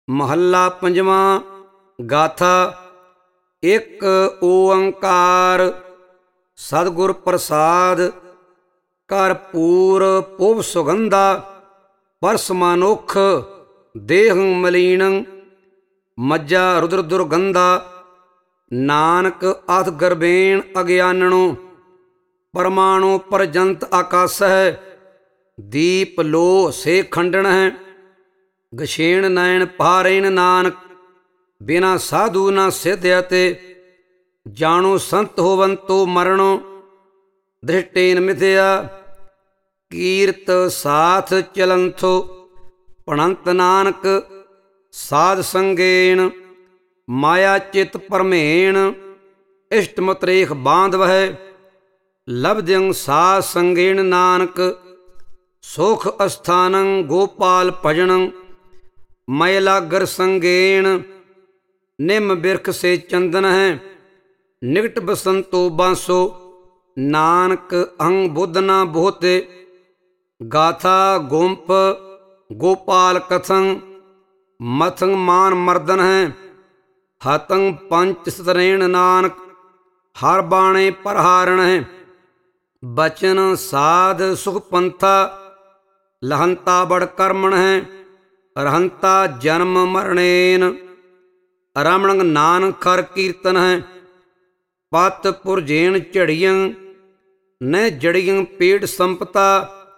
ਮਹੱਲਾ ਪੰਜਵਾਂ। ਗਾਥਾ। ਇੱਕ ਓੰਕਾਰ ਸਤਿਗੁਰ ਪ੍ਰਸਾਦ, ਕਰ ਪੂਰ ਪੁਵ ਸੁਗੰਧਾ, ਪਰਸ ਮਨੁਖ ਦੇਹੰ ਮਲੀਨੰ, ਮੱਝਾ ਰੁਦਰ ਦੁਰਗੰਧਾ। ਨਾਨਕ ਅਥ ਗਰਬੇਣ ਅਗਿਆਨਣੋ, ਪਰਮਾਣੂ ਪਰਜੰਤ ਆਕਾਸਹਿ, ਦੀਪ ਲੋ ਸੇ ਖੰਡਨ ਹੈ। ਗਸ਼ੇਣ ਨੈਣ ਪਾਰੇਣ ਨਾਨਕ, ਬਿਨਾ ਸਾਧੂ ਨਾ ਸਿਧਿਅਤੇ, ਜਾਣੋ ਸੰਤ ਹੋਵੰਤੋ ਮਰਣੋ, ਦ੍ਰਿਸ਼ਟੇਨ ਮਿਥਿਆ। ਕੀਰਤ ਸਾਥ ਚਲੰਥੋ, ਭਣੰਤ ਨਾਨਕ ਸਾਧ ਸੰਗੇਣ, ਮਾਇਆ ਚਿਤ ਭਰਮੇਣ, ਇਸ਼ਟ ਮਤਰੇਖ ਬਾਂਧਵਹਿ। ਲਬਧਿੰ ਸਾਧ ਸੰਗੇਣ ਨਾਨਕ, ਸੁਖ ਅਸਥਾਨੰ ਗੋਪਾਲ ਭਜਨੰ, ਮਯ ਲਾਗਰ ਸੰਗੇਣ। ਨਿੰਮ ਬਿਰਖ ਸੇ ਚੰਦਨ ਹੈ, ਨਿਕਟ ਬਸੰਤੋ ਬਾਂਸੋ, ਨਾਨਕ ਅਹੰ ਬੁੱਧ ਨਾ ਬੋਹਤੇ। ਗਾਥਾ। ਗੁੰਫ ਗੋਪਾਲ ਕਥੰ, ਮਥੰ ਮਾਨ ਮਰਦਨ ਹੈ, ਹਤੰ ਪੰਚ ਸਤਰੇਣ ਨਾਨਕ, ਹਰ ਬਾਣੇ ਪਰਹਾਰਣ ਹੈ। ਬਚਨ ਸਾਧ ਸੁਖ ਪੰਥਾ, ਲਹੰਤਾ ਬੜ ਕਰਮਣ ਹੈ, ਰਹੰਤਾ ਜਨਮ ਮਰਣੇਨ। ਰਮਣੰ ਨਾਨਕ ਖਰ ਕੀਰਤਨ ਹੈ, ਪਤ ਪੁਰਜੇਣ ਝੜੀਆਂ, ਨਹਿ ਜੜੀਆਂ ਪੇਟ ਸੰਪਤਾ।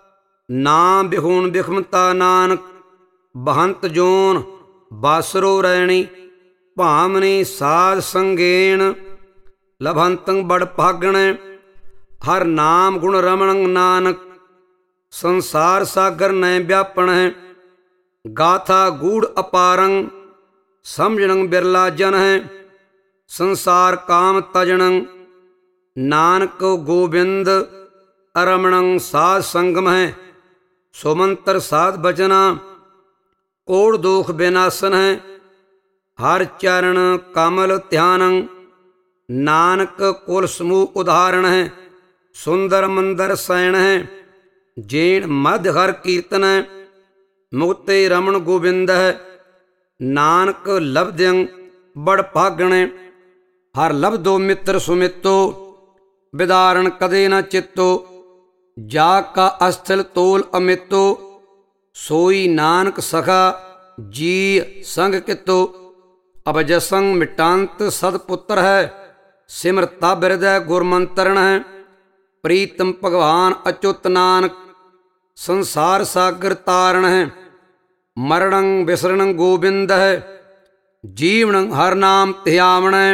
ਨਾ ਬਿਹੂਣ ਬਿਖਮਤਾ ਨਾਨਕ, ਬਹੰਤ ਜੋਨ ਬਾਸਰੋ ਰੈਣੀ, ਭਾਮਨੀ ਸਾਧ ਸੰਗੇਣ। ਲਭੰਤੰ ਬੜ ਭਾਗਣੈ, ਹਰ ਨਾਮ ਗੁਣ ਰਮਣੰ ਨਾਨਕ, ਸੰਸਾਰ ਸਾਗਰ ਨੈ ਵਿਆਪਣ ਹੈ। ਗਾਥਾ। ਗੂੜ ਅਪਾਰੰ ਸਮਝਣੰ ਬਿਰਲਾ ਜਨ ਹੈ, ਸੰਸਾਰ ਕਾਮ ਤਜਣੰ, ਨਾਨਕ ਗੋਬਿੰਦ ਅਰਮਣੰ ਸਾਧ ਸੰਗਮ ਹੈ। ਸੁਮੰਤਰ ਸਾਧ ਬਚਨਾ, ਕੋੜ ਦੋਖ ਬਿਨਾਸਨ ਹੈ, ਹਰ ਚਰਨ ਕਮਲ ਧਿਆਨੰ, ਨਾਨਕ ਕੁਲ ਸਮੂਹ ਉਦਾਹਰਣ ਹੈ। ਸੁੰਦਰ ਮੰਦਰ ਸੈਣ ਹੈ, ਜੇਣ ਮਧ ਹਰ ਕੀਰਤਨ ਹੈ, ਮੁਕਤੇ ਰਮਣ ਗੋਬਿੰਦ ਹੈ। ਨਾਨਕ ਲਬਧਿੰ ਬੜ ਭਾਗਣੈ, ਹਰ ਲਬਧੋ ਮਿੱਤਰ ਸੁਮਿਤੋ, ਬਿਦਾਰਣ ਕਦੇ ਨਾ ਚਿੱਤੋ। ਜਾ ਕਾ ਅਸਥਲ ਤੋਲ ਅਮਿਤੋ, ਸੋਈ ਨਾਨਕ ਸਖਾ ਜੀ ਸੰਗ ਕਿਤੋ। ਅਬਜਸੰ ਮਿਟਾਂਤ ਸਦ ਪੁੱਤਰ ਹੈ, ਸਿਮਰ ਤਬ ਹਿਰਦੈ ਗੁਰਮੰਤਰਣ ਹੈ। ਪ੍ਰੀਤਮ ਭਗਵਾਨ ਅਚੁੱਤ ਨਾਨਕ, ਸੰਸਾਰ ਸਾਗਰ ਤਾਰਣ ਹੈ। ਮਰਣੰ ਬਿਸਰਣੰ ਗੋਬਿੰਦ ਹੈ, ਜੀਵਣੰ ਹਰ ਨਾਮ ਧਿਆਵਣੈ।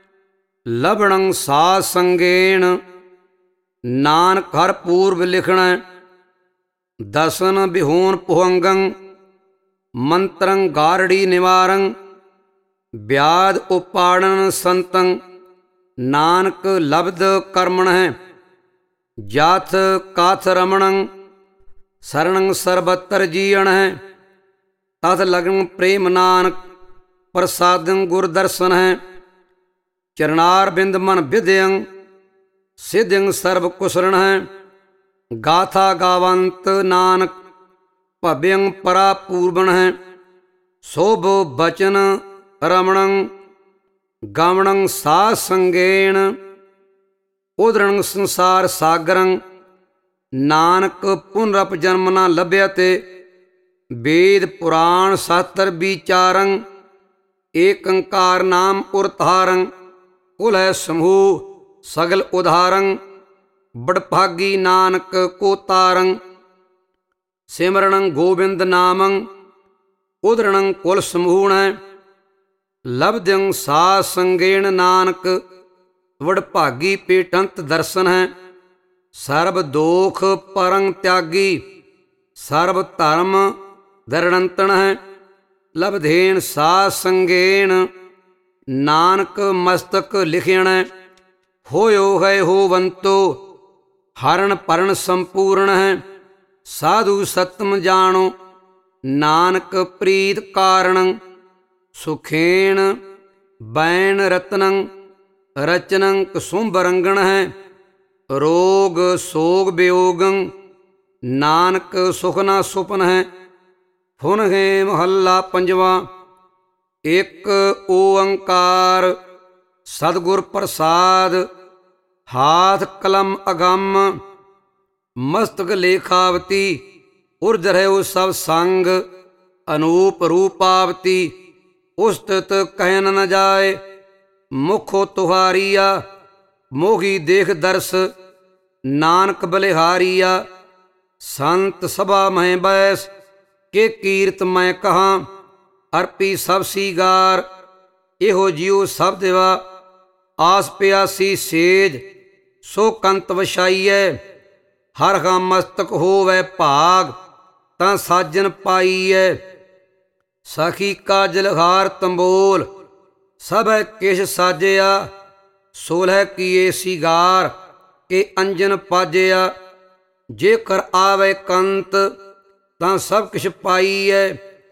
ਲਭਣੰ ਸਾਧ ਸੰਗੇਣ, ਨਾਨਕ ਹਰ ਪੂਰਬ ਲਿਖਣੈ। ਦਸਨ ਬਿਹੂਨ ਪੁਹੰਗੰ, ਮੰਤਰੰ ਗਾਰੜੀ ਨਿਵਾਰੰ, ਵਿਆਦ ਉਪਾੜਨ ਸੰਤੰ, ਨਾਨਕ ਲਬਧ ਕਰਮਣ ਹੈ। ਜਾਥ ਕਾਥ ਰਮਣੰ, ਸਰਣੰ ਸਰਬਤਰ ਜੀਅਣ ਹੈ। ਤਥ ਲਗਨ ਪ੍ਰੇਮ ਨਾਨਕ, ਪ੍ਰਸਾਦੰ ਗੁਰ ਦਰਸ਼ਨ ਹੈ। ਚਰਨਾਰ ਬਿੰਦ ਮਨ ਵਿਦਿਅੰ, ਸਿਧਿੰ ਸਰਬ ਕੁਸਰਣ ਹੈ। ਗਾਥਾ ਗਾਵੰਤ ਨਾਨਕ, ਭਵਯੰ ਪਰਾ ਪੂਰਬਣ ਹੈ। ਸੋਭ ਬਚਨ ਰਮਣੰ, ਗਾਵਣੰ ਸਾਧ ਸੰਗੇਣ। ਉਦਰਣੰ ਸੰਸਾਰ ਸਾਗਰੰ, ਨਾਨਕ ਪੁਨਰਪ ਜਨਮ ਨਾ ਲੱਭਿਅਤੇ। ਵੇਦ ਪੁਰਾਣ ਸ਼ਾਸਤਰ ਵਿਚਾਰੰ, ਏਕੰਕਾਰ ਨਾਮ ਉਰਤਾਰੰ। ਕੁਲ ਹੈ ਸਮੂਹ ਸਗਲ ਉਧਾਰੰ, ਬੜਭਾਗੀ ਨਾਨਕ ਕੋ ਤਾਰੰ। ਸਿਮਰਣੰ ਗੋਬਿੰਦ ਨਾਮੰ, ਉਦਰਣੰ ਕੁਲ ਸਮੂਹਣੈ। ਲਬਧਿੰ ਸਾਧ ਸੰਗੇਣ ਨਾਨਕ, ਵਡਭਾਗੀ ਪੇਟੰਤ ਦਰਸ਼ਨ ਹੈ। ਸਰਬ ਦੋਖ ਪਰੰ ਤਿਆਗੀ, ਸਰਬ ਧਰਮ ਦਰੜੰਤਣ ਹੈ। ਲਬਧੇਨ ਸਾਧ ਸੰਗੇਣ, ਨਾਨਕ ਮਸਤਕ ਲਿਖਿਣੈ। ਹੋਇਓ ਹੈ ਹੋਵੰਤੋ, ਹਰਣ ਪਰਣ ਸੰਪੂਰਨ ਹੈ। ਸਾਧੂ ਸਤਮ ਜਾਣੋ, ਨਾਨਕ ਪ੍ਰੀਤ ਕਾਰਣੰ। ਸੁਖੇਣ ਬੈਣ ਰਤਨੰ, ਰਚਨੰ ਕੁਸੁੰਭ ਰੰਗਣ ਹੈ। ਰੋਗ ਸੋਗ ਵਿਯੋਗੰ, ਨਾਨਕ ਸੁਖ ਨਾ ਸੁਪਨ ਹੈ। ਹੁਨ ਹੈ ਮਹੱਲਾ ਪੰਜਵਾਂ। ਇੱਕ ਓੰਕਾਰ ਸਤਿਗੁਰ ਪ੍ਰਸਾਦ। ਹਾਥ ਕਲਮ ਅਗੰਮ ਮਸਤਕ ਲੇਖਾਵਤੀ। ਉਰਜ ਰਹਿਓ ਸਭ ਸੰਗ ਅਨੂਪ ਰੂਪਾਵਤੀ। ਉਸਤਤ ਕਹਿਨ ਨ ਜਾਏ ਮੁਖੋ ਤੁਹਾਰੀਆ। ਮੋਹੀ ਦੇਖ ਦਰਸ ਨਾਨਕ ਬਲਿਹਾਰੀਆ। ਸੰਤ ਸਭਾ ਮਹਿ ਬੈਸ ਕੇ ਕੀਰਤ ਮੈਂ ਕਹਾਂ। ਅਰਪੀ ਸਭ ਸੀਗਾਰ ਇਹੋ ਜਿਉ ਸਭ ਦੇਵਾ। ਆਸ ਪਿਆਸੀ ਸੇਜ ਸੋ ਕੰਤ ਵਛਾਈਐ। ਹਰ ਹਾਂ ਮਸਤਕ ਹੋਵੈ ਭਾਗ ਤਾਂ ਸਾਜਨ ਪਾਈਐ। ਸਾਖੀ ਕਾਜਲ ਹਾਰ ਤੰਬੋਲ ਸਭੈ ਕਿਛ ਸਾਜਿਆ। ਸੋਲ੍ਹੈ ਕੀਏ ਸੀਗਾਰ ਕੇ ਅੰਜਨ ਪਾਜਿਆ। ਜੇਕਰ ਆਵੈ ਕੰਤ ਤਾਂ ਸਭ ਕਿਛ ਪਾਈਐ।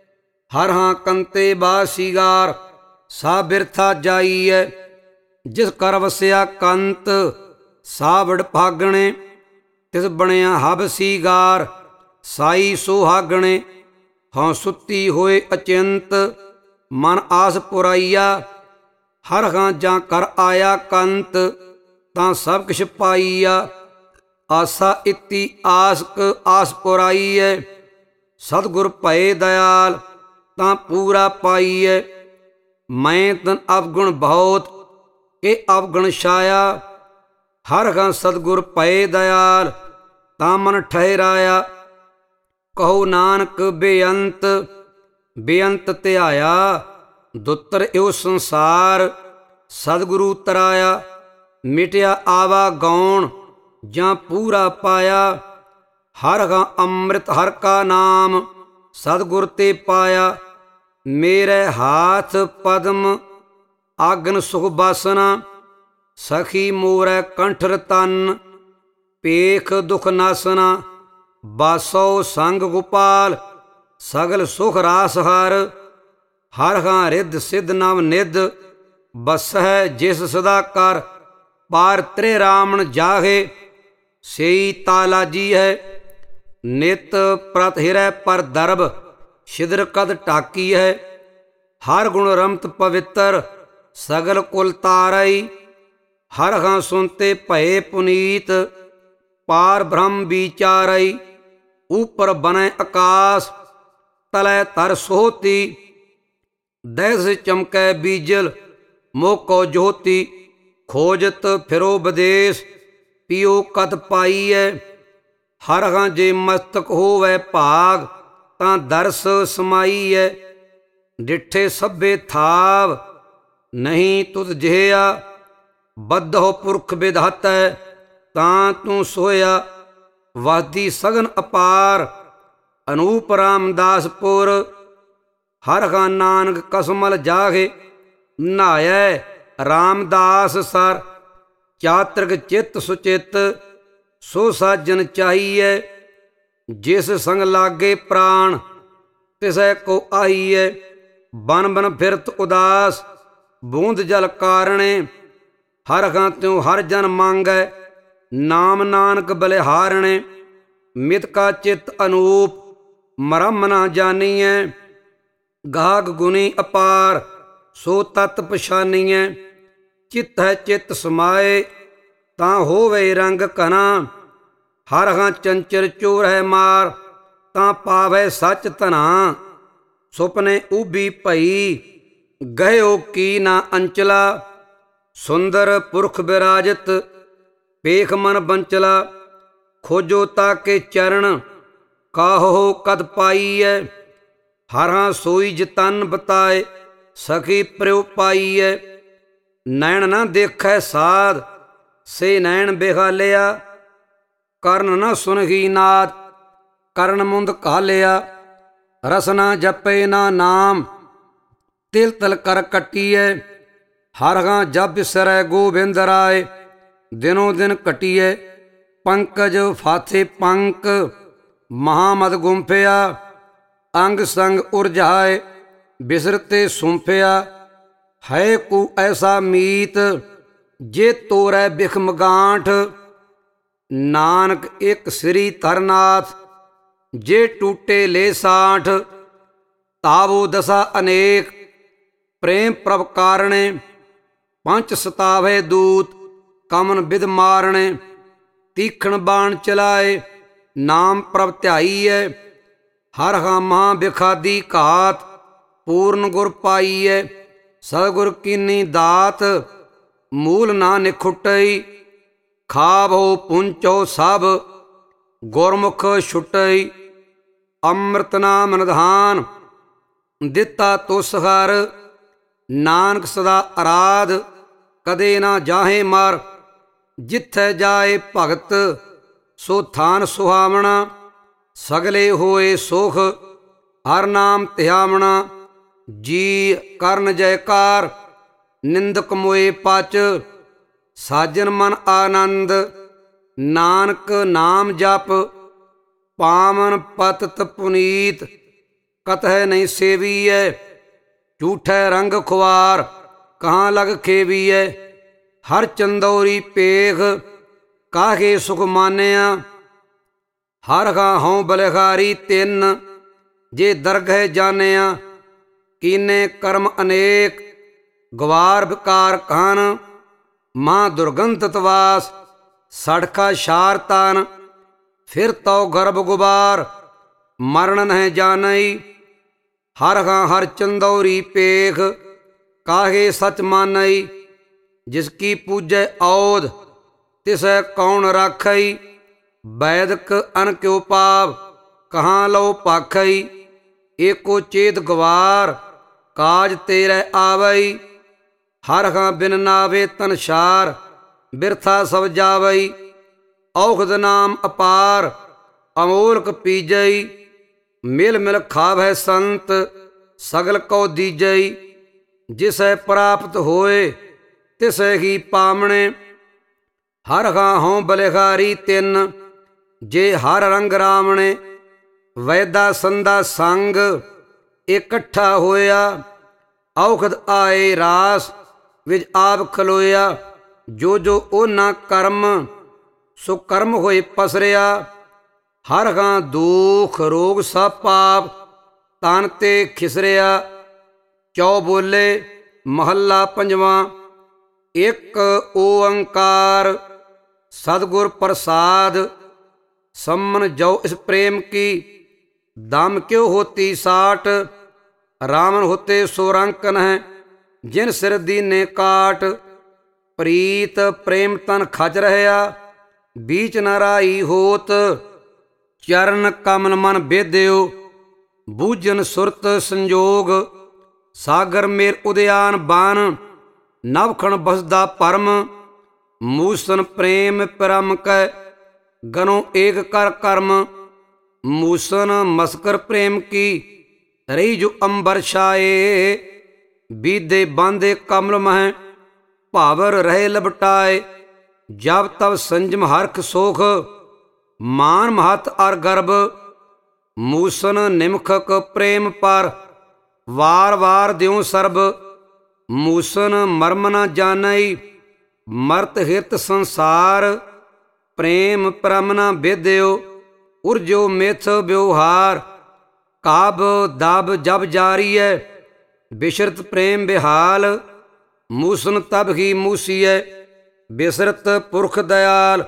ਹਰ ਹਾਂ ਕੰਤੇ ਬਾ ਸੀਗਾਰ ਸਾ ਬਿਰਥਾ ਜਾਈਐ। ਜਿਸ ਕਰ ਵਸਿਆ ਕੰਤ ਸਾ ਵਡਭਾਗਣੇ। ਤਿਸ ਬਣਿਆ ਹਬ ਸੀਗਾਰ ਸਾਈ ਸੁਹਾਗਣੇ। ਹਉ ਸੁੱਤੀ ਹੋਏ ਅਚਿੰਤ ਮਨ ਆਸ ਪੁਰਾਈਆ। ਹਰ ਹਾਂ ਜਾਂ ਕਰ ਆਇਆ ਕੰਤ ਤਾਂ ਸਭ ਕਿਛ ਪਾਈਆ। ਆਸਾ ਇਤੀ ਆਸਕ ਆਸ ਪੁਰਾਈਐ। ਸਤਿਗੁਰ ਭਏ ਦਇਆਲ ਤਾਂ ਪੂਰਾ ਪਾਈਐ। ਮੈਂ ਤਨ ਅਵਗੁਣ ਬਹੁਤ ਇਹ ਅਵਗੁਣ ਛਾਇਆ। ਹਰ ਹਾਂ ਸਤਿਗੁਰ ਭਏ ਦਇਆਲ ਤਾਂ ਮਨ ਠਹਿਰਾਇਆ। ਕਹੋ ਨਾਨਕ ਬੇਅੰਤ ਬੇਅੰਤ ਧਿਆਇਆ। ਦੁੱਤਰ ਇਉ ਸੰਸਾਰ ਸਤਿਗੁਰੂ ਤਰਾਇਆ। ਮਿਟਿਆ ਆਵਾ ਗੌਣ ਜਾਂ ਪੂਰਾ ਪਾਇਆ। ਹਰ ਹਾਂ ਅੰਮ੍ਰਿਤ ਹਰ ਕਾ ਨਾਮ ਸਤਿਗੁਰ ਤੇ ਪਾਇਆ। ਮੇਰੇ ਹਾਥ ਪਦਮ ਆਗਨ ਸੁਖ ਬਾਸਨਾ। ਸਖੀ ਮੋਰੈ ਕੰਠ ਰਤਨ ਪੇਖ ਦੁਖ ਨਾਸਨਾ। ਬਾਸੋ ਸੰਗ ਗੋਪਾਲ ਸਗਲ ਸੁਖ ਰਾਸ ਹਰ। ਹਰ ਹਾਂ ਰਿੱਧ ਸਿੱਧ ਨਵ ਨਿਧ ਬਸਹਿ ਜਿਸ ਸਦਾ ਕਰ। ਪਾਰ ਤ੍ਰੇ ਰਾਮਣ ਜਾਹੇ ਸਈ ਤਾਲਾਜੀ ਹੈ। ਨਿਤ ਪ੍ਰਤ ਹਿਰੈ ਪਰ ਦਰਬ ਛਿਦਰ ਕਦ ਢਾਕੀ ਹੈ। ਹਰ ਗੁਣ ਰਮਤ ਪਵਿੱਤਰ ਸਗਲ ਕੁਲ ਤਾਰਈ। ਹਰ ਹਾਂ ਸੁਨਤੇ ਭਏ ਪੁਨੀਤ ਪਾਰ ਬ੍ਰਹਮ ਵਿਚਾਰਈ। ਉਪਰ ਬਨੈ ਆਕਾਸ ਤਲੈ ਤਰ ਸੋਹਤੀ। ਦਹਿਸ ਚਮਕੈ ਬੀਜਲ ਮੋਕੋ ਜੋਤੀ। ਖੋਜਤ ਫਿਰੋ ਵਿਦੇਸ ਪੀਓ ਕਤ ਪਾਈਐ। ਹਰ ਹਾਂ ਜੇ ਮਸਤਕ ਹੋਵੈ ਭਾਗ ਤਾਂ ਦਰਸ ਸਮਾਈਐ। ਡਿਠੇ ਸਭੇ ਥਾਵ ਨਹੀਂ ਤੁਧ ਜਿਹਾ। ਬੱਧੋ ਪੁਰਖ ਵਿਧਾਤੈ ਤਾਂ ਤੂੰ ਸੋਇਆ। ਵਾਦੀ ਸਗਨ ਅਪਾਰ ਅਨੂਪ ਰਾਮਦਾਸਪੁਰ। ਹਰ ਹਾਂ ਨਾਨਕ ਕਸਮਲ ਜਾਗੇ ਨਹਾਇਐ ਰਾਮਦਾਸ ਸਰ। ਚਾਤ੍ਰਿਕ ਚਿੱਤ ਸੁਚਿਤ ਸੋ ਸਾਜਨ ਚਾਹੀਐ। ਜਿਸ ਸੰਗ ਲਾਗੇ ਪ੍ਰਾਣ ਤਿਸੈ ਕੋ ਆਈਐ। ਬਨ ਬਨ ਫਿਰਤ ਉਦਾਸ ਬੂੰਦ ਜਲ ਕਾਰਣੇ। ਹਰ ਹਾਂ ਤਿਉ ਹਰ ਜਨ ਮੰਗੈ ਨਾਮ ਨਾਨਕ ਬਲਿਹਾਰਣੇ। ਮਿਤ ਕਾ ਚਿੱਤ ਅਨੂਪ ਮਰਮ ਨਾ ਜਾਨੀਐ। ਗਾਗ ਗੁਣੀ ਅਪਾਰ ਸੋ ਤਤ ਪਛਾਨੀਐ। ਚਿੱਤ ਹੈ ਚਿੱਤ ਸਮਾਏ ਤਾਂ ਹੋਵੇ ਰੰਗ ਘਨਾ। ਹਰ ਹਾਂ ਚੰਚਰ ਚੋਰ ਹੈ ਮਾਰ ਤਾਂ ਪਾਵੈ ਸੱਚ ਧਨਾ। ਸੁਪਨੇ ਉਭੀ ਭਈ ਗਇਓ ਕੀ ਨਾ ਅੰਚਲਾ। ਸੁੰਦਰ ਪੁਰਖ ਬਿਰਾਜਤ ਪੇਖ ਮਨ ਬੰਚਲਾ। ਖੋਜੋ ਤਾਕੇ ਚਰਨ ਕਾਹੋ ਕਦ ਪਾਈਐ। ਹਰ ਹਾਂ ਸੋਈ ਜਤਨ ਬਤਾਏ ਸਖੀ ਪ੍ਰਿਉ ਪਾਈਐ। ਨੈਣ ਨਾ ਦੇਖੈ ਸਾਧ ਸੇ ਨੈਣ ਬਿਹਾਲਿਆ। ਕਰਨ ਨਾ ਸੁਨਹੀ ਨਾਦ ਕਰਨ ਮੁੰਦ ਘਾਲਿਆ। ਰਸ ਨਾ ਜਪੇ ਨਾ ਨਾਮ ਤਿਲ ਤਲ ਕਰ ਕੱਟੀਐ। ਹਰ ਹਾਂ ਜਪ ਬਿਸਰੈ ਗੋਬਿੰਦ ਰਾਏ ਦਿਨੋ ਦਿਨ ਘਟੀਐ। ਪੰਕਜ ਫਾਥੇ ਪੰਕ ਮਹਾਮਦ ਗੁੰਫਿਆ। ਅੰਗ ਸੰਗ ਉਰਝਾਏ ਬਿਸਰਤੇ ਸੁੰਫਿਆ। ਹੈ ਕੋ ਐਸਾ ਮੀਤ ਜੇ ਤੋਰੈ ਬਿਖਮ ਗਾਂਠ। ਨਾਨਕ ਇੱਕ ਸ੍ਰੀ ਧਰਨਾਥ ਜੇ ਟੂਟੇ ਲੈ ਸਾਠ। ਤਾਵੋ ਦਸਾ ਅਨੇਕ ਪ੍ਰੇਮ ਪ੍ਰਭ ਕਾਰਣੇ, ਪੰਚ ਸਤਾਵੇ ਦੂਤ ਕਮਨ ਬਿਦ ਮਾਰਣੇ। ਤੀਖਣ ਬਾਣ ਚਲਾਏ, ਨਾਮ ਪ੍ਰਭ ਧਿਆਈਐ। ਹਰ ਹਾਮਾ ਬਿਖਾਦੀ ਘਾਤ, ਪੂਰਨ ਗੁਰ ਪਾਈਐ। ਸਤਿਗੁਰ ਕੀਨੀ ਦਾਤ, ਮੂਲ ਨਾ ਨਿਖੁਟਈ। ਖਾਵੋ ਪੁੰਚੋ ਸਭ, ਗੁਰਮੁਖ ਛੁਟਈ। ਅੰਮ੍ਰਿਤ ਨਾਮ ਨਿਧਾਨ, ਦਿੱਤਾ ਤੁਸ ਹਰ। ਨਾਨਕ ਸਦਾ ਅਰਾਧ, ਕਦੇ ਨਾ ਜਾਹੇ ਮਰ। ਜਿੱਥੈ ਜਾਏ ਭਗਤ, ਸੋ ਥਾਨ ਸੁਹਾਵਣਾ। ਸਗਲੇ ਹੋਏ ਸੁਖ, ਹਰ ਨਾਮ ਧਿਆਵਣਾ। ਜੀ ਕਰਨ ਜੈਕਾਰ, ਨਿੰਦਕ ਮੋਏ ਪਚ। ਸਾਜਨ ਮਨ ਆਨੰਦ, ਨਾਨਕ ਨਾਮ ਜਪ। ਪਾਵਨ ਪਤਿਤ ਪੁਨੀਤ, ਕਤਹਿ ਨਹੀਂ ਸੇਵੀਐ। ਝੂਠੈ ਰੰਗ ਖੁਆਰ, ਕਹਾਂ ਲਗ ਖੇਵੀਐ। ਹਰ ਚੰਦੌਰੀ ਪੇਖ, ਕਾਹੇ ਸੁਖ ਮਾਨਿਆ। ਹਰ ਗਾਹੋਂ ਬਲਿਹਾਰੀ ਤਿੰਨ, ਜੇ ਦਰਗਹਿ ਜਾਣਿਆ। ਕੀਨੇ ਕਰਮ ਅਨੇਕ, ਗਵਾਰ ਵਿਕਾਰ ਕਾਨ। ਮਾਂ ਦੁਰਗੰਧ ਤਵਾਸ, ਸੜਖਾ ਸ਼ਾਰ ਤਾਨ। ਫਿਰ ਤਉ ਗਰਭ ਗੁਬਾਰ, ਮਰਨ ਨਹਿ ਜਾਣਈ। ਹਰ ਗਾਂ ਹਰ ਚੰਦੌਰੀ ਪੇਖ, ਕਾਹੇ ਸਚ ਮਾਨਈ। ਜਿਸ ਕੀ ਪੂਜੈ ਔਧ, ਤਿਸੈ ਕੌਣ ਰਾਖਈ। ਵੈਦਕ ਅਨ ਕਿਉ ਪਾਵ, ਕਹਾਂ ਲਉ ਭਾਖਈ। ਏਕੋ ਚੇਤ ਗਵਾਰ, ਕਾਜ ਤੇਰੇ ਆਵਈ। ਹਰ ਗਾਂ ਬਿਨ ਨਾਵੇ ਤਨਸ਼ਾਰ, ਬਿਰਥਾ ਸਭ ਜਾਵਈ। ਔਖਦ ਨਾਮ ਅਪਾਰ, ਅਮੋਲਕ ਪੀਜਈ। ਮਿਲ ਮਿਲ ਖਾਵੈ ਸੰਤ, ਸਗਲ ਕਉ ਦੀਜਈ। ਜਿਸੈ ਪ੍ਰਾਪਤ ਹੋਏ, ਤਿਸੈ ਹੀ ਪਾਵਣੇ। ਹਰ ਗਾਹੋਂ ਬਲਿਹਾਰੀ ਤਿੰਨ, ਜੇ ਹਰ ਰੰਗ ਰਾਵਣੇ। ਵੈਦਾ ਸੰਦਾ ਸੰਗ, ਇਕੱਠਾ ਹੋਇਆ। ਔਖਦ ਆਏ ਰਾਸ, ਵਿਚ ਆਪ ਖਲੋਇਆ। ਜੋ ਜੋ ਉਹਨਾਂ ਕਰਮ, ਸੋ ਕਰਮ ਹੋਏ ਪਸਰਿਆ। ਹਰ ਗਾਂ ਦੁਖ ਰੋਗ ਸਭ ਪਾਪ, ਤਨ ਤੇ ਖਿਸਰਿਆ। ਚੌ ਬੋਲੇ ਮਹੱਲਾ ਪੰਜਵਾਂ। ਇੱਕ ਓੰਕਾਰ, ਸਤਿਗੁਰ ਪ੍ਰਸਾਦ। ਸੰਮਨ ਜੋ ਇਸ ਪ੍ਰੇਮ ਕੀ, ਦਮ ਕਿਉ ਹੋਤੀ ਸਾਟ। ਰਾਵਣ ਹੋਤੇ ਸੋ ਰੰਕਨ ਹੈ, ਜਿਨ ਸਿਰ ਦੀਨੇ ਕਾਟ। ਪ੍ਰੀਤ ਪ੍ਰੇਮ ਤਨ ਖਚ ਰਹਿਆ, ਬੀਚ ਨ ਰਾਈ ਹੋਤ। ਚਰਨ ਕਮਲ ਮਨ ਬੇਦਿਓ, ਬੂਝਨ ਸੁਰਤ ਸੰਜੋਗ। ਸਾਗਰ ਮੇਰ ਉਦਿਆਨ ਬਾਨ, ਨਵਖਣ ਬਸਦਾ ਭਰਮ। ਮੂਸਨ ਪ੍ਰੇਮ ਪਰਮ ਕੈ, ਗਨੋ ਏਕ ਕਰ ਕਰਮ। ਮੂਸਨ ਮਸਕਰ ਪ੍ਰੇਮ ਕੀ, ਰਹੀ ਜੋ ਅੰਬਰ ਛਾਏ। ਬੀਦੇ ਬਾਂਧੇ ਕਮਲ ਮਹਿ, ਭਾਵਰ ਰਹੇ ਲਪਟਾਏ। ਜਬ ਤਬ ਸੰਜਮ ਹਰਖ ਸੋਖ, ਮਾਨ ਮਹਤ ਅਰ ਗਰਭ। ਮੂਸਨ ਨਿਮਖਕ ਪ੍ਰੇਮ ਪਰ, ਵਾਰ ਵਾਰ ਦਿਉ ਸਰਬ। ਮੂਸਨ ਮਰਮ ਨ ਜਾਣਈ, ਮਰਤ ਹਿਤ ਸੰਸਾਰ। ਪ੍ਰੇਮ ਪਰਮ ਨ ਬੇਦਿਓ, ਉਰਜੋ ਮਿਥ ਵਿਵਹਾਰ। ਕਾਬ ਦਬ ਜਬ ਜਾਰੀਐ, ਬਿਸ਼ਰਤ ਪ੍ਰੇਮ ਬਿਹਾਲ। ਮੂਸਨ ਤਬ ਹੀ ਮੂਸੀਐ, ਬਿਸਰਤ ਪੁਰਖ ਦਇਆਲ।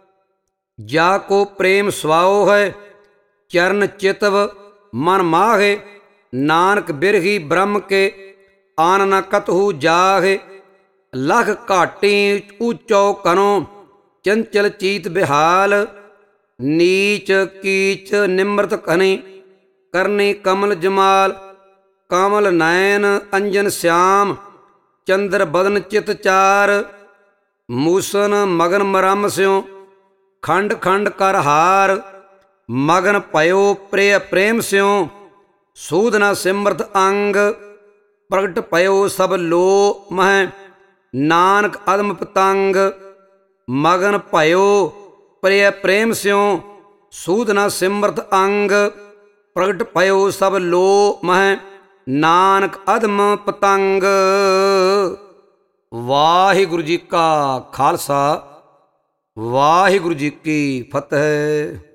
ਜਾ ਕੋ ਪ੍ਰੇਮ ਸੁਆਓ ਹੈ, ਚਰਨ ਚਿਤਵ ਮਨ ਮਾਹੇ। ਨਾਨਕ ਬਿਰਹੀ ਬ੍ਰਹਮ ਕੇ, ਆਨ ਨ ਕਤਹੂ ਜਾਹੇ। ਲਖ ਘਾਟੀ ਊਚੋ ਕਨੋ, ਚੰਚਲ ਚੀਤ ਬਿਹਾਲ। ਨੀਚ ਕੀਚ ਨਿਮਰਤ ਕਨੀ, ਕਰਨੀ ਕਮਲ ਜਮਾਲ। ਕਮਲ ਨੈਨ ਅੰਜਨ শ্যাਮ, ਚੰਦਰ ਬਦਨ ਚਿਤ ਚਾਰ। ਮੂਸਨ ਮਗਨ ਮਰਮ ਸਿਉ, ਖੰਡ ਖੰਡ ਕਰ ਹਾਰ। ਮਗਨ ਭਇਓ ਪ੍ਰਿਯ ਪ੍ਰੇਮ ਸਿਉ, ਸੂਧ ਨ ਸਿਮਰਤ ਅੰਗ। ਪ੍ਰਗਟ ਭਇਓ ਸਭ ਲੋ ਮਹਿ, ਨਾਨਕ ਅਦਮ ਪਤੰਗ। ਮਗਨ ਭਇਓ ਪ੍ਰਿਯ ਪ੍ਰੇਮ ਸਿਉ, ਸੂਧ ਨ ਸਿਮਰਤ ਅੰਗ। ਪ੍ਰਗਟ ਭਇਓ ਸਭ ਲੋ ਮਹਿ, ਨਾਨਕ ਅਦਮ ਪਤੰਗ। ਵਾਹਿਗੁਰੂ ਜੀ ਕਾ ਖਾਲਸਾ, ਵਾਹਿਗੁਰੂ ਜੀ ਕੀ ਫਤਿਹ।